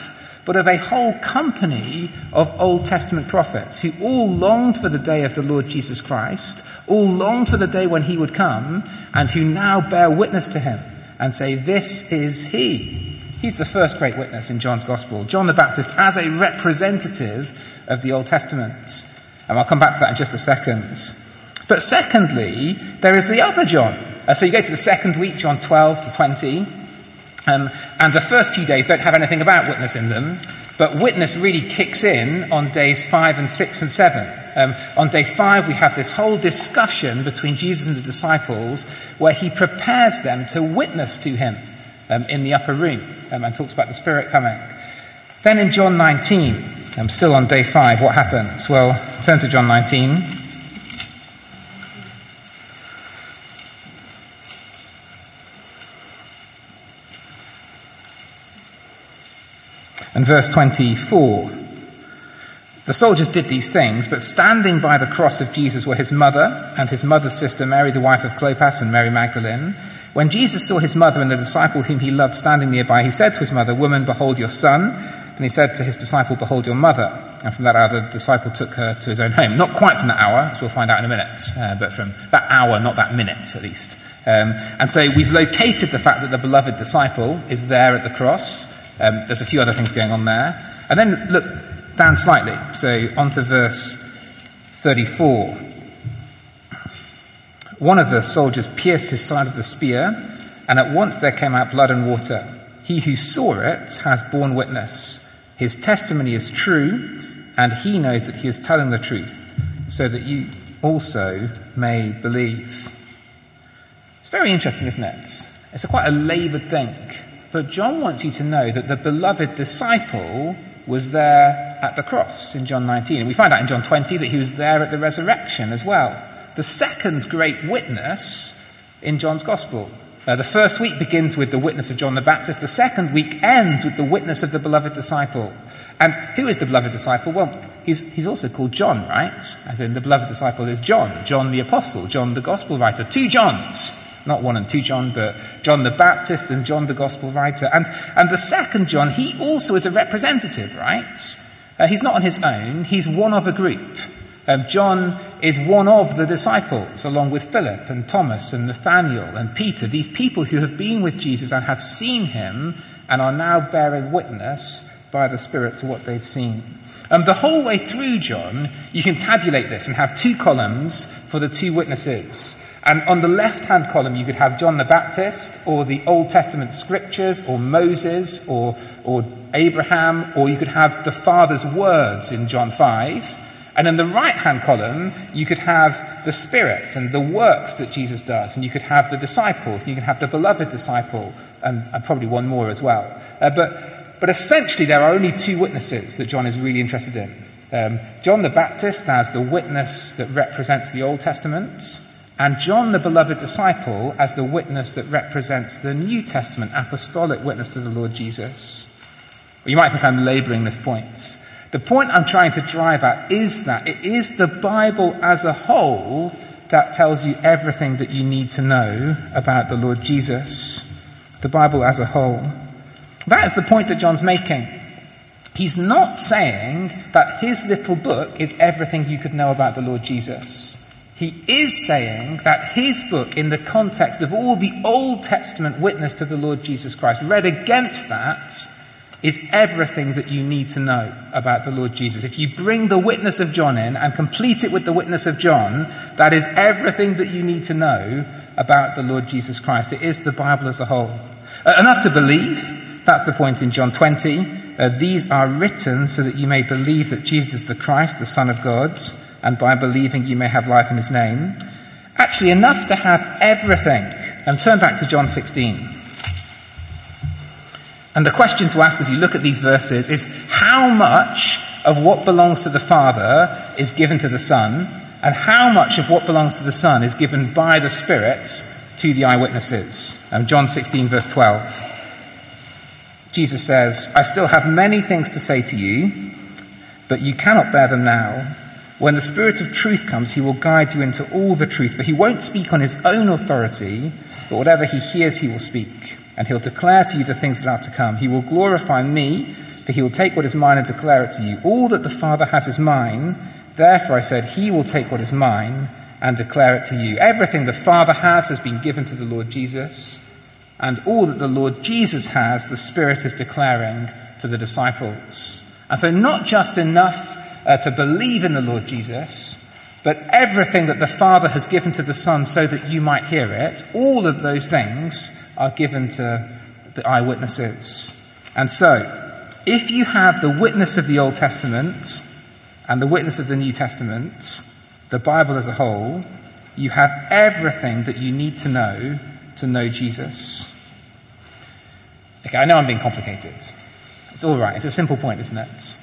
but of a whole company of Old Testament prophets who all longed for the day of the Lord Jesus Christ, all longed for the day when he would come, and who now bear witness to him and say, this is he. He's the first great witness in John's Gospel, John the Baptist as a representative of the Old Testament. And I'll come back to that in just a second. But secondly, there is the other John. Uh, so you go to the second week, John twelve to twenty, um, and the first few days don't have anything about witness in them, but witness really kicks in on days five and six and seven. Um, on day five, we have this whole discussion between Jesus and the disciples where he prepares them to witness to him um, in the upper room um, and talks about the Spirit coming. Then in John nineteen, um, still on day five, what happens? Well, turn to John nineteen. And verse twenty-four, the soldiers did these things, but standing by the cross of Jesus were his mother and his mother's sister, Mary, the wife of Clopas, and Mary Magdalene. When Jesus saw his mother and the disciple whom he loved standing nearby, he said to his mother, "Woman, behold your son." And he said to his disciple, "Behold your mother." And from that hour, the disciple took her to his own home. Not quite from that hour, as we'll find out in a minute, uh, but from that hour, not that minute, at least. Um, and so we've located the fact that the beloved disciple is there at the cross. Um, there's a few other things going on there. And then look down slightly. So on to verse thirty-four. One of the soldiers pierced his side with a spear, and at once there came out blood and water. He who saw it has borne witness. His testimony is true, and he knows that he is telling the truth, so that you also may believe. It's very interesting, isn't it? It's a quite a laboured thing. But John wants you to know that the beloved disciple was there at the cross in John nineteen. And we find out in John twenty that he was there at the resurrection as well. The second great witness in John's Gospel. Uh, the first week begins with the witness of John the Baptist. The second week ends with the witness of the beloved disciple. And who is the beloved disciple? Well, he's, he's also called John, right? As in the beloved disciple is John. John the Apostle, John the Gospel writer. Two Johns. Not one and two John, but John the Baptist and John the Gospel writer. And and the second John, he also is a representative, right? Uh, he's not on his own. He's one of a group. Um, John is one of the disciples, along with Philip and Thomas and Nathaniel and Peter, these people who have been with Jesus and have seen him and are now bearing witness by the Spirit to what they've seen. Um, the whole way through John, you can tabulate this and have two columns for the two witnesses. And on the left-hand column, you could have John the Baptist, or the Old Testament scriptures, or Moses, or, or Abraham, or you could have the Father's words in John five. And in the right-hand column, you could have the Spirit and the works that Jesus does, and you could have the disciples, and you could have the beloved disciple, and, and probably one more as well. Uh, but, but essentially, there are only two witnesses that John is really interested in. Um, John the Baptist as the witness that represents the Old Testament, and John, the beloved disciple, as the witness that represents the New Testament, apostolic witness to the Lord Jesus. Well, you might think I'm labouring this point. The point I'm trying to drive at is that it is the Bible as a whole that tells you everything that you need to know about the Lord Jesus. The Bible as a whole. That is the point that John's making. He's not saying that his little book is everything you could know about the Lord Jesus. He is saying that his book, in the context of all the Old Testament witness to the Lord Jesus Christ, read against that, is everything that you need to know about the Lord Jesus. If you bring the witness of John in and complete it with the witness of John, that is everything that you need to know about the Lord Jesus Christ. It is the Bible as a whole. Uh, enough to believe, that's the point in John twenty. Uh, these are written so that you may believe that Jesus is the Christ, the Son of God, and by believing you may have life in his name. Actually, enough to have everything. And turn back to John sixteen. And the question to ask as you look at these verses is, how much of what belongs to the Father is given to the Son, and how much of what belongs to the Son is given by the Spirit to the eyewitnesses? And John sixteen, verse twelve. Jesus says, "I still have many things to say to you, but you cannot bear them now. When the Spirit of truth comes, he will guide you into all the truth, for he won't speak on his own authority, but whatever he hears he will speak, and he'll declare to you the things that are to come. He will glorify me, for he will take what is mine and declare it to you. All that the Father has is mine. Therefore I said, he will take what is mine and declare it to you. Everything the Father has has been given to the Lord Jesus, and all that the Lord Jesus has, the Spirit is declaring to the disciples. And so not just enough uh, to believe in the Lord Jesus, but everything that the Father has given to the Son so that you might hear it, all of those things are given to the eyewitnesses. And so, if you have the witness of the Old Testament and the witness of the New Testament, the Bible as a whole, you have everything that you need to know to know Jesus. Okay, I know I'm being complicated. It's all right. It's a simple point, isn't it?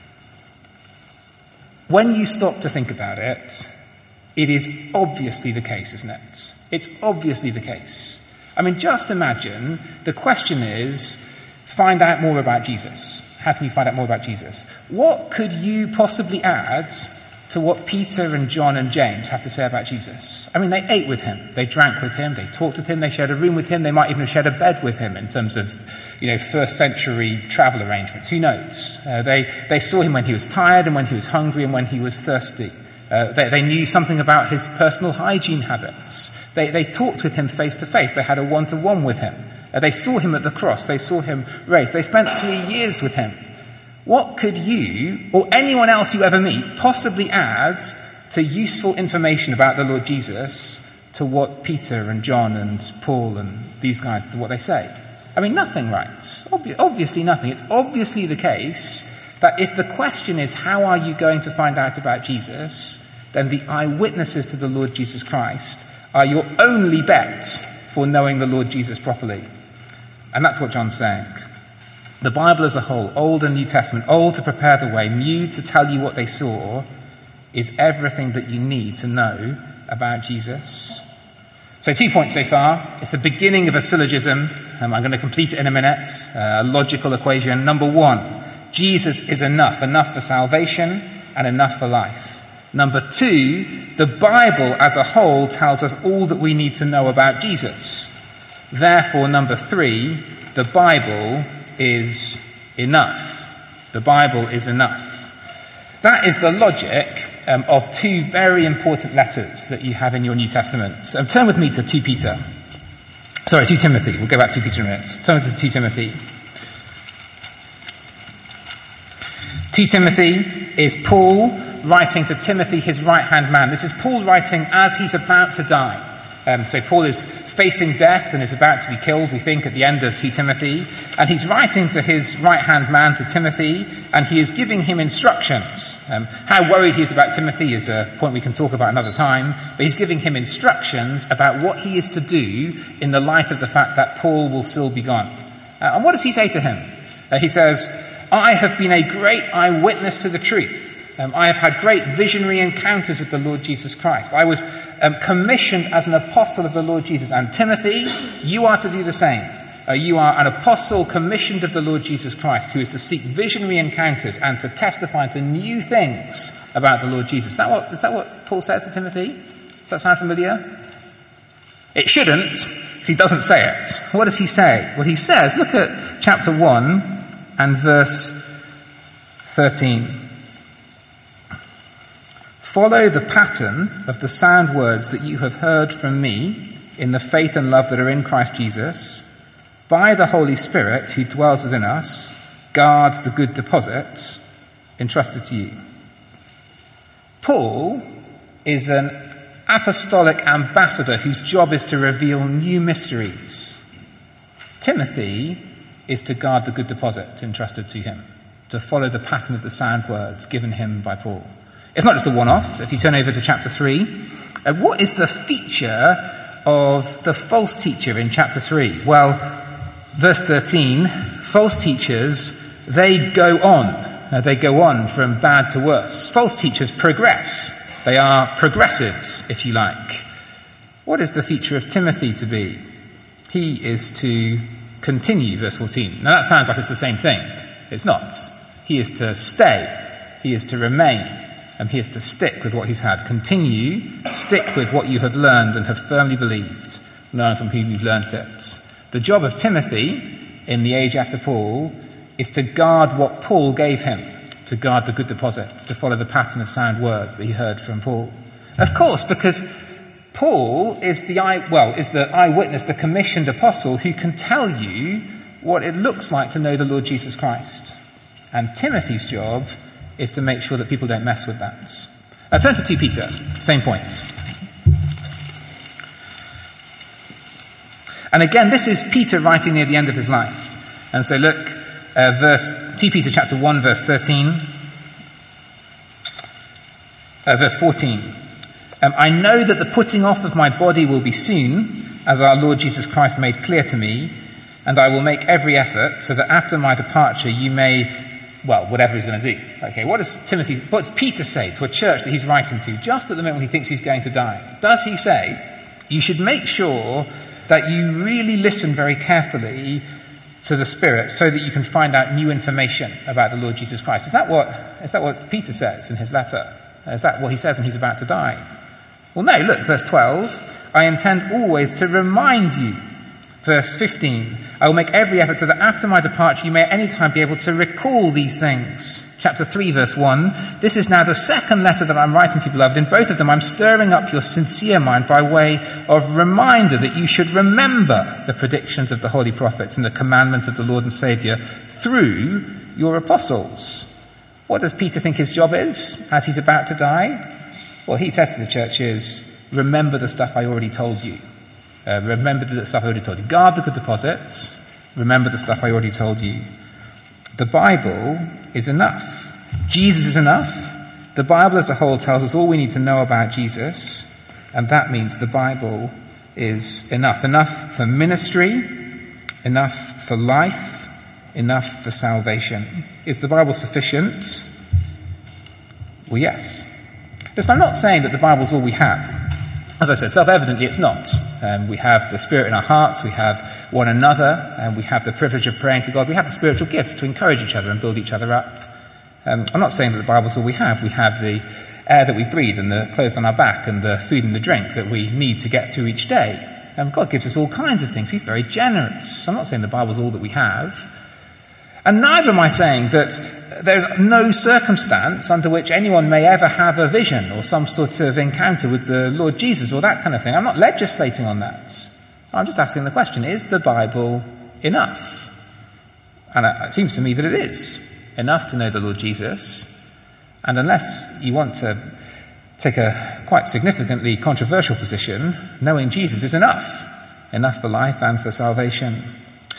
When you stop to think about it, it is obviously the case, isn't it? It's obviously the case. I mean, just imagine, the question is, find out more about Jesus. How can you find out more about Jesus? What could you possibly add to what Peter and John and James have to say about Jesus? I mean, they ate with him, they drank with him, they talked with him, they shared a room with him, they might even have shared a bed with him in terms of, you know, first century travel arrangements. Who knows? Uh, they, they saw him when he was tired and when he was hungry and when he was thirsty. Uh, they, they knew something about his personal hygiene habits. They, they talked with him face to face. They had a one-to-one with him. Uh, they saw him at the cross. They saw him raised. They spent three years with him. What could you, or anyone else you ever meet, possibly add to useful information about the Lord Jesus to what Peter and John and Paul and these guys, what they say? I mean, nothing, right? Obvi- obviously nothing. It's obviously the case that if the question is, how are you going to find out about Jesus, then the eyewitnesses to the Lord Jesus Christ are your only bet for knowing the Lord Jesus properly. And that's what John's saying. The Bible as a whole, Old and New Testament, old to prepare the way, new to tell you what they saw, is everything that you need to know about Jesus. So two points so far. It's the beginning of a syllogism. Um, I'm going to complete it in a minute. Uh, a logical equation. Number one, Jesus is enough. Enough for salvation and enough for life. Number two, the Bible as a whole tells us all that we need to know about Jesus. Therefore, number three, the Bible is enough. The Bible is enough. That is the logic um, of two very important letters that you have in your New Testament. Um, turn with me to Second Peter. Sorry, Second Timothy. We'll go back to Second Peter in a minute. Turn with me to Second Timothy. Second Timothy is Paul writing to Timothy, his right-hand man. This is Paul writing as he's about to die. Um, so Paul is facing death and is about to be killed, we think, at the end of Second Timothy. And he's writing to his right-hand man, to Timothy, and he is giving him instructions. Um, how worried he is about Timothy is a point we can talk about another time, but he's giving him instructions about what he is to do in the light of the fact that Paul will still be gone. Uh, and what does he say to him? Uh, he says, I have been a great eyewitness to the truth. Um, I have had great visionary encounters with the Lord Jesus Christ. I was um, commissioned as an apostle of the Lord Jesus. And Timothy, you are to do the same. Uh, you are an apostle commissioned of the Lord Jesus Christ, who is to seek visionary encounters and to testify to new things about the Lord Jesus. Is that what, is that what Paul says to Timothy? Does that sound familiar? It shouldn't, because he doesn't say it. What does he say? Well, he says, look at chapter one and verse thirteen. Follow the pattern of the sound words that you have heard from me in the faith and love that are in Christ Jesus. By the Holy Spirit who dwells within us, guards the good deposit entrusted to you. Paul is an apostolic ambassador whose job is to reveal new mysteries. Timothy is to guard the good deposit entrusted to him, to follow the pattern of the sound words given him by Paul. It's not just a one-off. If you turn over to chapter three, uh, what is the feature of the false teacher in chapter three? Well, verse thirteen, false teachers, they go on. Uh, they go on from bad to worse. False teachers progress. They are progressives, if you like. What is the feature of Timothy to be? He is to continue, verse fourteen. Now that sounds like it's the same thing. It's not. He is to stay. He is to remain. And he is to stick with what he's had. Continue, stick with what you have learned and have firmly believed. Learn from whom you've learnt it. The job of Timothy in the age after Paul is to guard what Paul gave him, to guard the good deposit, to follow the pattern of sound words that he heard from Paul. Of course, because Paul is the eye, well, is the eyewitness, the commissioned apostle who can tell you what it looks like to know the Lord Jesus Christ. And Timothy's job is to make sure that people don't mess with that. Now turn to Second Peter, same points. And again, this is Peter writing near the end of his life. And so look, uh, verse Second Peter chapter one, verse thirteen, uh, verse fourteen. Um, I know that the putting off of my body will be soon, as our Lord Jesus Christ made clear to me, and I will make every effort so that after my departure you may, well, whatever he's going to do. Okay, what does Timothy, what does Peter say to a church that he's writing to just at the moment when he thinks he's going to die? Does he say, you should make sure that you really listen very carefully to the Spirit so that you can find out new information about the Lord Jesus Christ? Is that what, is that what Peter says in his letter? Is that what he says when he's about to die? Well, no, look, verse twelve. I intend always to remind you. Verse fifteen. I will make every effort so that after my departure you may at any time be able to recall these things. Chapter three, verse one. This is now the second letter that I'm writing to you, beloved. In both of them I'm stirring up your sincere mind by way of reminder that you should remember the predictions of the holy prophets and the commandment of the Lord and Saviour through your apostles. What does Peter think his job is as he's about to die? Well, he says to the church is, remember the stuff I already told you. Uh, remember the stuff I already told you. Guard the good deposits. Remember the stuff I already told you. The Bible is enough. Jesus is enough. The Bible as a whole tells us all we need to know about Jesus, and that means the Bible is enough. Enough for ministry, enough for life, enough for salvation. Is the Bible sufficient? Well, yes. Listen, I'm not saying that the Bible's all we have. As I said, self-evidently it's not. Um, we have the Spirit in our hearts, we have one another, and we have the privilege of praying to God. We have the spiritual gifts to encourage each other and build each other up. Um, I'm not saying that the Bible's all we have. We have the air that we breathe and the clothes on our back and the food and the drink that we need to get through each day. Um, God gives us all kinds of things. He's very generous. I'm not saying the Bible's all that we have. And neither am I saying that there's no circumstance under which anyone may ever have a vision or some sort of encounter with the Lord Jesus or that kind of thing. I'm not legislating on that. I'm just asking the question, is the Bible enough? And it seems to me that it is enough to know the Lord Jesus. And unless you want to take a quite significantly controversial position, knowing Jesus is enough. Enough for life and for salvation.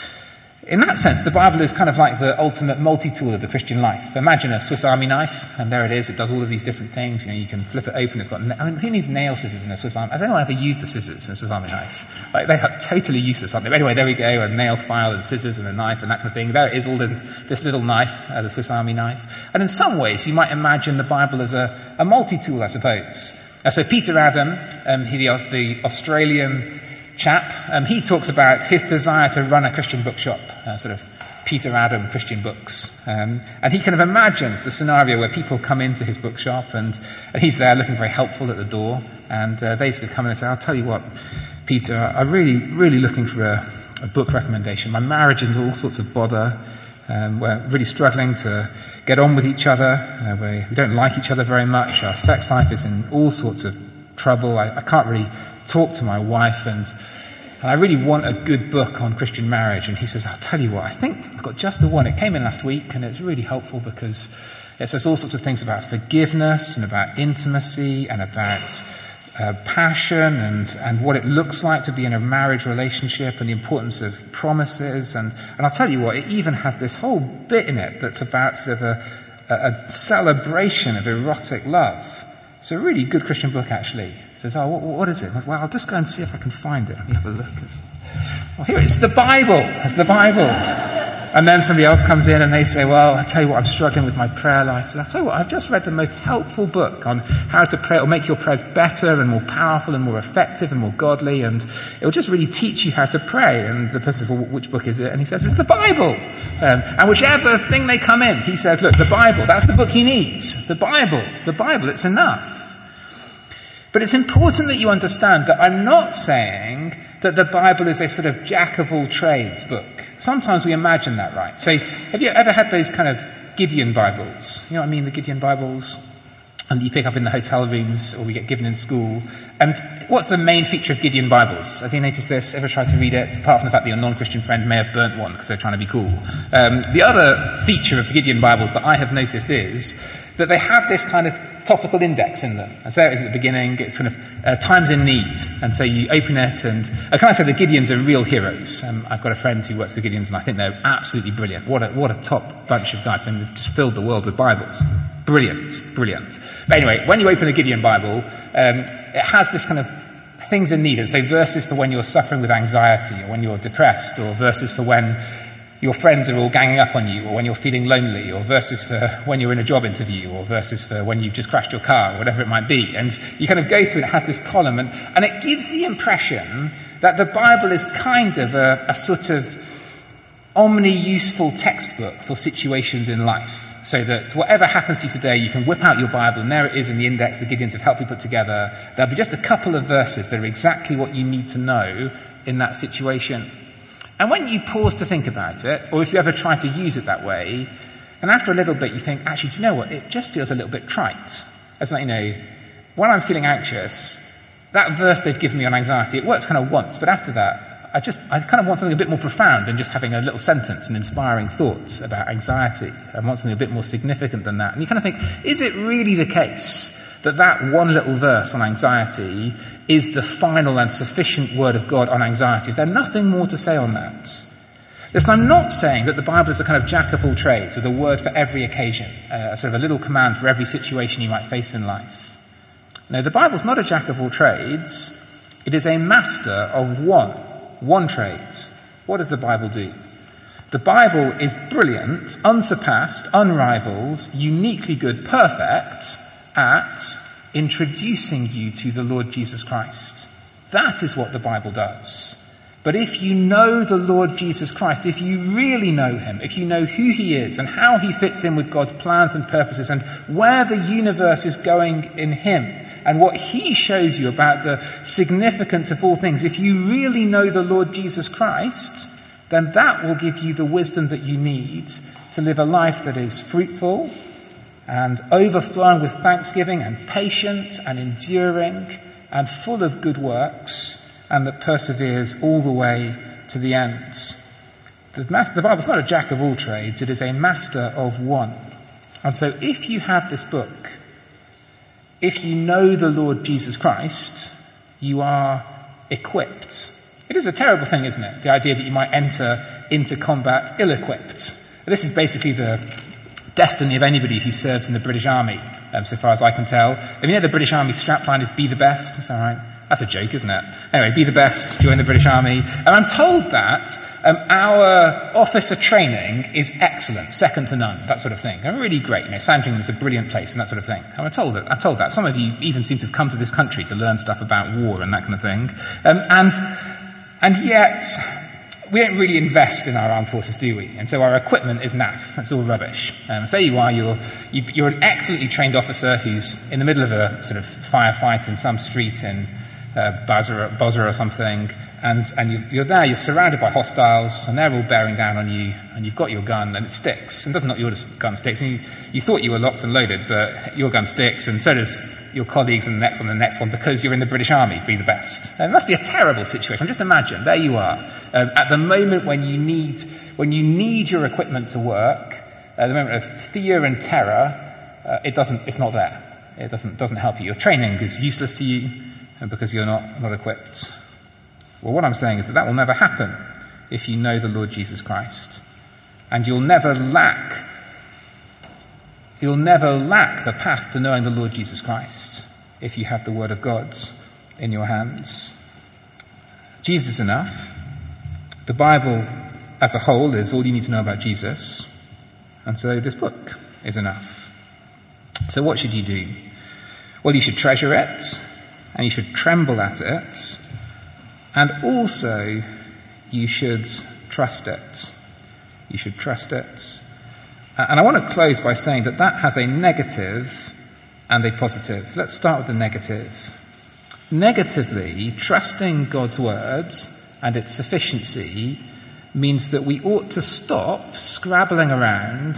In that sense, the Bible is kind of like the ultimate multi-tool of the Christian life. Imagine a Swiss Army knife, and there it is. It does all of these different things. You know, you can flip it open. It's got, I mean, who needs nail scissors in a Swiss Army? Has anyone ever used the scissors in a Swiss Army knife? Like, they are totally useless, aren't they? Anyway, there we go, a nail file and scissors and a knife and that kind of thing. There it is, all this, this little knife, uh, the Swiss Army knife. And in some ways, you might imagine the Bible as a, a multi-tool, I suppose. Uh, so Peter Adam, um, he, the, the Australian chap, um, he talks about his desire to run a Christian bookshop, uh, sort of Peter Adam Christian Books. Um, and he kind of imagines the scenario where people come into his bookshop and, and he's there looking very helpful at the door. And uh, they sort of come in and say, I'll tell you what, Peter, I'm really, really looking for a, a book recommendation. My marriage is into all sorts of bother. Um, we're really struggling to get on with each other. Uh, we, we don't like each other very much. Our sex life is in all sorts of trouble. I, I can't really talk to my wife, and And I really want a good book on Christian marriage. And he says, I'll tell you what, I think I've got just the one. It came in last week, and it's really helpful because it says all sorts of things about forgiveness and about intimacy and about uh, passion and, and what it looks like to be in a marriage relationship and the importance of promises. And, and I'll tell you what, it even has this whole bit in it that's about sort of a, a, a celebration of erotic love. It's a really good Christian book, actually. He says, oh, what, what is it? Well, I'll just go and see if I can find it. Let me have a look. Well, here it is. It's the Bible. It's the Bible. And then somebody else comes in and they say, well, I'll tell you what, I'm struggling with my prayer life. So I'll tell you what, I've just read the most helpful book on how to pray. It'll make your prayers better and more powerful and more effective and more godly. And it'll just really teach you how to pray. And the person says, well, which book is it? And he says, it's the Bible. Um, and whichever thing they come in, he says, look, the Bible, that's the book he needs. The Bible, the Bible, it's enough. But it's important that you understand that I'm not saying that the Bible is a sort of jack-of-all-trades book. Sometimes we imagine that, right? So have you ever had those kind of Gideon Bibles? You know what I mean, the Gideon Bibles? And you pick up in the hotel rooms, or we get given in school. And what's the main feature of Gideon Bibles? Have you noticed this? Ever tried to read it? Apart from the fact that your non-Christian friend may have burnt one because they're trying to be cool. Um, the other feature of the Gideon Bibles that I have noticed is that they have this kind of topical index in them. And so there it is at the beginning. It's kind of uh, times in need. And so you open it and... Uh, can I say the Gideons are real heroes? Um, I've got a friend who works for the Gideons and I think they're absolutely brilliant. What a, what a top bunch of guys. I mean, they've just filled the world with Bibles. Brilliant, brilliant. But anyway, when you open a Gideon Bible, um, it has this kind of things in need. And so verses for when you're suffering with anxiety or when you're depressed, or verses for when your friends are all ganging up on you, or when you're feeling lonely, or verses for when you're in a job interview, or verses for when you've just crashed your car, or whatever it might be. And you kind of go through and it has this column, and, and it gives the impression that the Bible is kind of a, a sort of omni-useful textbook for situations in life. So that whatever happens to you today, you can whip out your Bible, and there it is in the index the Gideons have helpfully put together. There'll be just a couple of verses that are exactly what you need to know in that situation. And when you pause to think about it, or if you ever try to use it that way, and after a little bit you think, actually, do you know what? It just feels a little bit trite. It's like, you know, when I'm feeling anxious, that verse they've given me on anxiety, it works kind of once, but after that, I just, I kind of want something a bit more profound than just having a little sentence and inspiring thoughts about anxiety. I want something a bit more significant than that. And you kind of think, is it really the case that that one little verse on anxiety is the final and sufficient word of God on anxiety? Is there nothing more to say on that? Listen, I'm not saying that the Bible is a kind of jack of all trades with a word for every occasion, uh, sort of a little command for every situation you might face in life. No, the Bible's not a jack of all trades. It is a master of one. One trade. What does the Bible do? The Bible is brilliant, unsurpassed, unrivaled, uniquely good, perfect at introducing you to the Lord Jesus Christ. That is what the Bible does. But if you know the Lord Jesus Christ, if you really know him, if you know who he is and how he fits in with God's plans and purposes and where the universe is going in him, and what he shows you about the significance of all things, if you really know the Lord Jesus Christ, then that will give you the wisdom that you need to live a life that is fruitful and overflowing with thanksgiving and patient and enduring and full of good works, and that perseveres all the way to the end. The, the Bible is not a jack of all trades, it is a master of one. And so if you have this book, if you know the Lord Jesus Christ, you are equipped. It is a terrible thing, isn't it? The idea that you might enter into combat ill-equipped. This is basically the destiny of anybody who serves in the British Army, um, so far as I can tell. And you know the British Army strapline is "Be the best." Is that right? That's a joke, isn't it? Anyway, be the best, join the British Army. And I'm told that um, our officer training is excellent, second to none, that sort of thing. And really great. You know, Sandringham is a brilliant place and that sort of thing. And I'm told that. I'm told that. Some of you even seem to have come to this country to learn stuff about war and that kind of thing. Um, and and yet, we don't really invest in our armed forces, do we? And so our equipment is naff. It's all rubbish. Um, so there you are. You're you, you're an excellently trained officer who's in the middle of a sort of firefight in some street in Uh, Basra, Basra or something, and, and you, you're there, you're surrounded by hostiles, and they're all bearing down on you, and you've got your gun, and it sticks. And it doesn't not your gun sticks. I mean, you, you thought you were locked and loaded, but your gun sticks, and so does your colleagues, and the next one, and the next one, because you're in the British Army. Be the best. Uh, it must be a terrible situation. Just imagine, there you are, uh, at the moment when you need, when you need your equipment to work, at the moment of fear and terror, uh, it doesn't, it's not there. It doesn't, doesn't help you. Your training is useless to you, and because you're not, not equipped. Well, what I'm saying is that that will never happen if you know the Lord Jesus Christ. And you'll never lack, you'll never lack the path to knowing the Lord Jesus Christ if you have the Word of God in your hands. Jesus is enough. The Bible as a whole is all you need to know about Jesus. And so this book is enough. So what should you do? Well, you should treasure it. And you should tremble at it, and also you should trust it. You should trust it. And I want to close by saying that that has a negative and a positive. Let's start with the negative. Negatively, trusting God's words and its sufficiency means that we ought to stop scrabbling around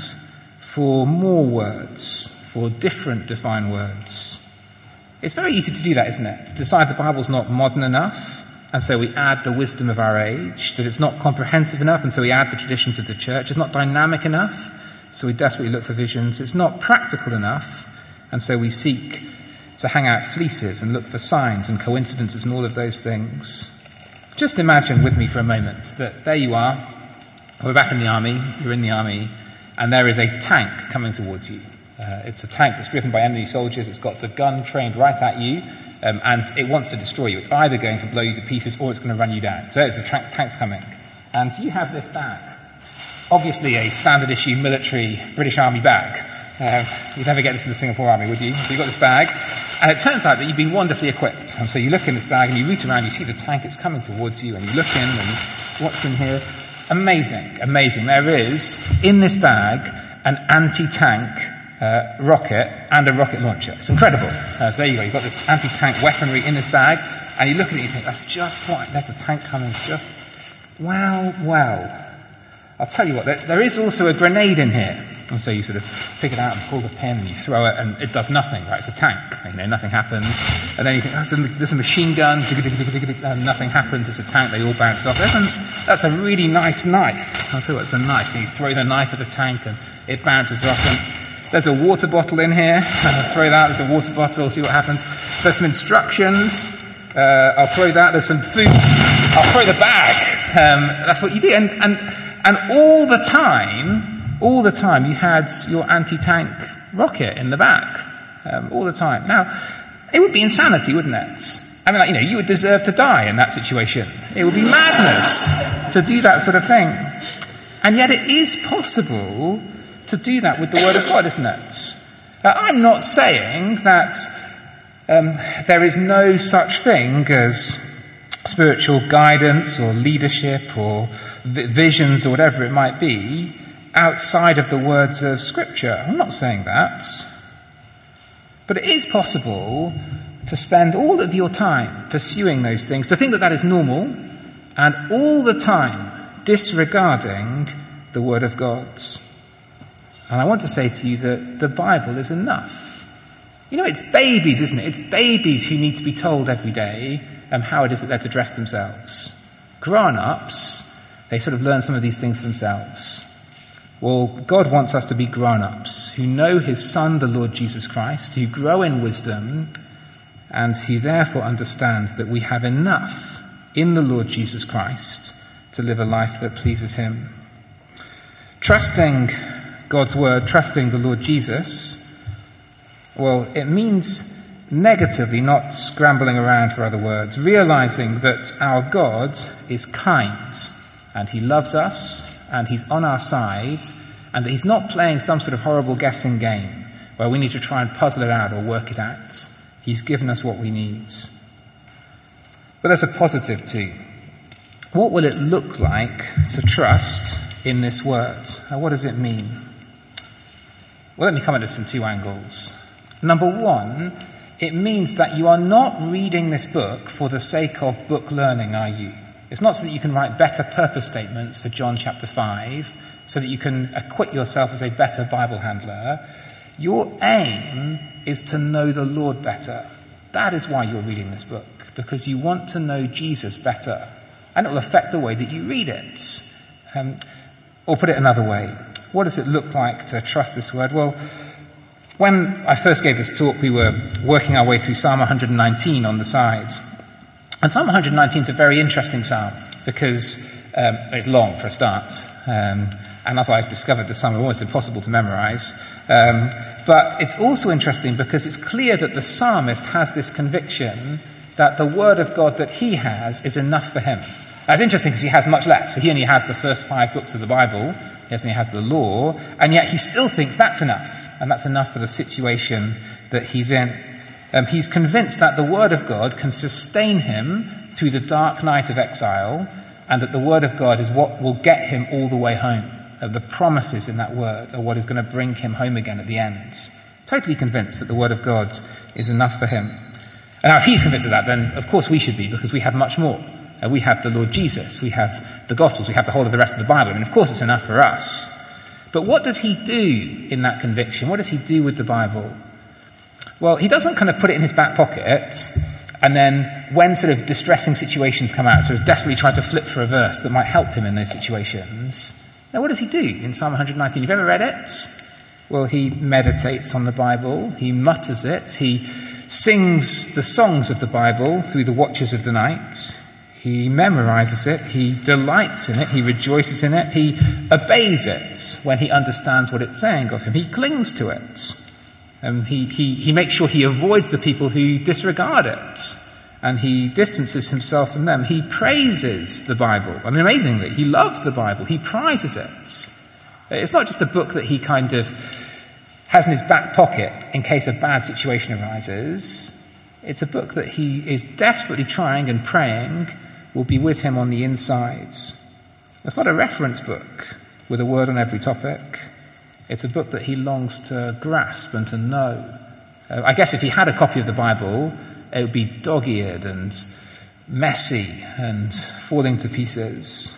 for more words, for different divine words. It's very easy to do that, isn't it? To decide the Bible's not modern enough, and so we add the wisdom of our age, that it's not comprehensive enough, and so we add the traditions of the church. It's not dynamic enough, so we desperately look for visions. It's not practical enough, and so we seek to hang out fleeces and look for signs and coincidences and all of those things. Just imagine with me for a moment that there you are, we're back in the army, you're in the army, and there is a tank coming towards you. Uh, it's a tank that's driven by enemy soldiers, it's got the gun trained right at you, um, and it wants to destroy you. It's either going to blow you to pieces or it's going to run you down. So it's a tra- tank's coming. And you have this bag. Obviously a standard issue military British Army bag. Uh, you'd never get this in the Singapore Army, would you? So you've got this bag, and it turns out that you've been wonderfully equipped. And so you look in this bag and you root around, you see the tank, it's coming towards you, and you look in and what's in here? Amazing, amazing. There is, in this bag, an anti-tank uh, rocket and a rocket launcher. It's incredible. Uh, so there you go, you've got this anti-tank weaponry in this bag, and you look at it and you think, that's just right, there's the tank coming, it's just, wow, wow. I'll tell you what, there, there is also a grenade in here. And so you sort of pick it out and pull the pin and you throw it and it does nothing, right? It's a tank, you know, nothing happens. And then you think, that's a, there's a machine gun, and nothing happens, it's a tank, they all bounce off. That's a, that's a really nice knife. I'll tell you what, it's a knife. You throw the knife at the tank and it bounces off. And there's a water bottle in here. I'll throw that, there's a water bottle, see what happens. There's some instructions. Uh, I'll throw that, there's some food. I'll throw the bag. Um, that's what you do. And, and, and all the time, All the time, you had your anti-tank rocket in the back. Um, all the time. Now, it would be insanity, wouldn't it? I mean, like, you know, you would deserve to die in that situation. It would be madness to do that sort of thing. And yet it is possible to do that with the Word of God, isn't it? Now, I'm not saying that um, there is no such thing as spiritual guidance or leadership or v- visions or whatever it might be outside of the words of Scripture. I'm not saying that. But it is possible to spend all of your time pursuing those things, to think that that is normal, and all the time disregarding the Word of God. And I want to say to you that the Bible is enough. You know, it's babies, isn't it? It's babies who need to be told every day um, how it is that they're to dress themselves. Grown-ups, they sort of learn some of these things themselves. Well, God wants us to be grown-ups who know his Son, the Lord Jesus Christ, who grow in wisdom, and who therefore understand that we have enough in the Lord Jesus Christ to live a life that pleases him. Trusting God's word, trusting the Lord Jesus, well, it means negatively not scrambling around for other words, realizing that our God is kind, and he loves us, and he's on our side, and that he's not playing some sort of horrible guessing game where we need to try and puzzle it out or work it out. He's given us what we need. But there's a positive too. What will it look like to trust in this word? Now, what does it mean? Well, let me come at this from two angles. Number one, it means that you are not reading this book for the sake of book learning, are you? It's not so that you can write better purpose statements for John chapter five, so that you can acquit yourself as a better Bible handler. Your aim is to know the Lord better. That is why you're reading this book, because you want to know Jesus better. And it will affect the way that you read it. Um, or put it another way, what does it look like to trust this word? Well, when I first gave this talk, we were working our way through Psalm one nineteen on the sides. And Psalm one nineteen is a very interesting psalm because um, it's long for a start. Um, and as I've discovered this psalm, it's almost impossible to memorize. Um, but it's also interesting because it's clear that the psalmist has this conviction that the word of God that he has is enough for him. That's interesting because he has much less. So he only has the first five books of the Bible. He only has the law. And yet he still thinks that's enough. And that's enough for the situation that he's in. Um, he's convinced that the Word of God can sustain him through the dark night of exile, and that the Word of God is what will get him all the way home. Uh, the promises in that Word are what is going to bring him home again at the end. Totally convinced that the Word of God is enough for him. And now if he's convinced of that, then of course we should be, because we have much more. Uh, we have the Lord Jesus, we have the Gospels, we have the whole of the rest of the Bible. I mean, of course it's enough for us. But what does he do in that conviction? What does he do with the Bible? Well, he doesn't kind of put it in his back pocket and then when sort of distressing situations come out, sort of desperately try to flip for a verse that might help him in those situations. Now, what does he do in Psalm one nineteen? You've ever read it? Well, he meditates on the Bible, he mutters it, he sings the songs of the Bible through the watches of the night. He memorizes it, he delights in it, he rejoices in it, he obeys it when he understands what it's saying of him. He clings to it. Um, he, he, he makes sure he avoids the people who disregard it, and he distances himself from them. He praises the Bible. I mean, amazingly, he loves the Bible. He prizes it. It's not just a book that he kind of has in his back pocket in case a bad situation arises. It's a book that he is desperately trying and praying will be with him on the insides. It's not a reference book with a word on every topic. It's a book that he longs to grasp and to know. Uh, I guess if he had a copy of the Bible, it would be dog-eared and messy and falling to pieces.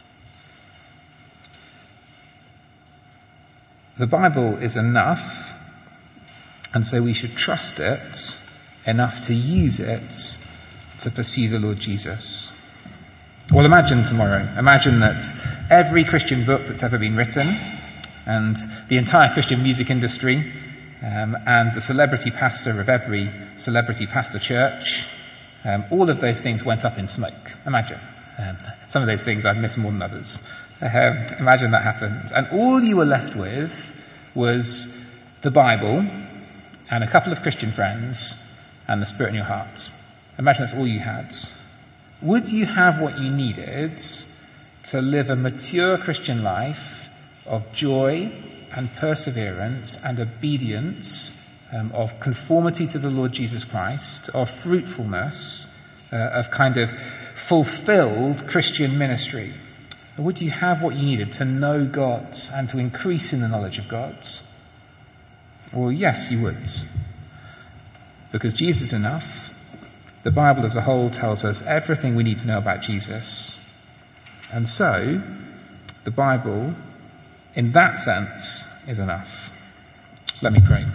The Bible is enough, and so we should trust it enough to use it to pursue the Lord Jesus. Well, imagine tomorrow, imagine that every Christian book that's ever been written, and the entire Christian music industry, um, and the celebrity pastor of every celebrity pastor church, um, all of those things went up in smoke. Imagine. Um, some of those things I'd miss more than others. Um, imagine that happened. And all you were left with was the Bible and a couple of Christian friends and the Spirit in your heart. Imagine that's all you had. Would you have what you needed to live a mature Christian life of joy and perseverance and obedience, um, of conformity to the Lord Jesus Christ, of fruitfulness, uh, of kind of fulfilled Christian ministry? Would you have what you needed to know God and to increase in the knowledge of God? Well, yes, you would. Because Jesus is enough. The Bible as a whole tells us everything we need to know about Jesus. And so, the Bible, in that sense, is enough. Let me pray.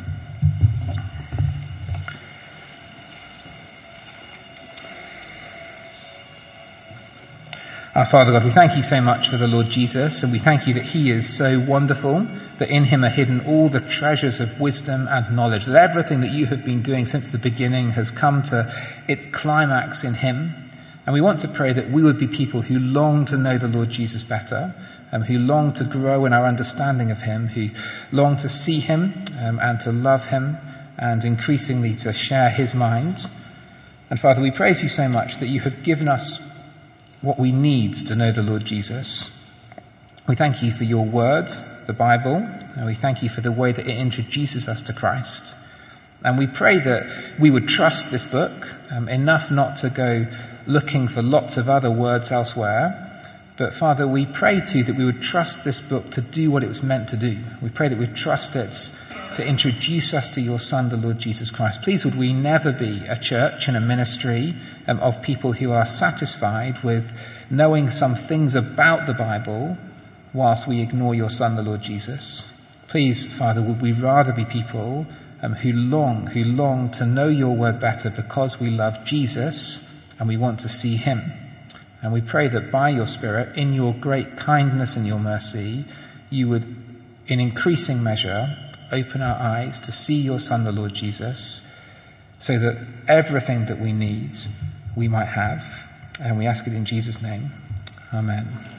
Our Father God, we thank you so much for the Lord Jesus, and we thank you that he is so wonderful, that in him are hidden all the treasures of wisdom and knowledge, that everything that you have been doing since the beginning has come to its climax in him. And we want to pray that we would be people who long to know the Lord Jesus better, um, who long to grow in our understanding of him, who long to see him um, and to love him, and increasingly to share his mind. And Father, we praise you so much that you have given us what we need to know the Lord Jesus. We thank you for your word, the Bible, and we thank you for the way that it introduces us to Christ. And we pray that we would trust this book um, enough not to go looking for lots of other words elsewhere. But Father, we pray too that we would trust this book to do what it was meant to do. We pray that we'd trust it to introduce us to your Son, the Lord Jesus Christ. Please would we never be a church and a ministry um, of people who are satisfied with knowing some things about the Bible whilst we ignore your Son, the Lord Jesus. Please, Father, would we rather be people um, who long, who long to know your word better because we love Jesus and we want to see him. And we pray that by your Spirit, in your great kindness and your mercy, you would, in increasing measure, open our eyes to see your Son, the Lord Jesus, so that everything that we need, we might have. And we ask it in Jesus' name. Amen.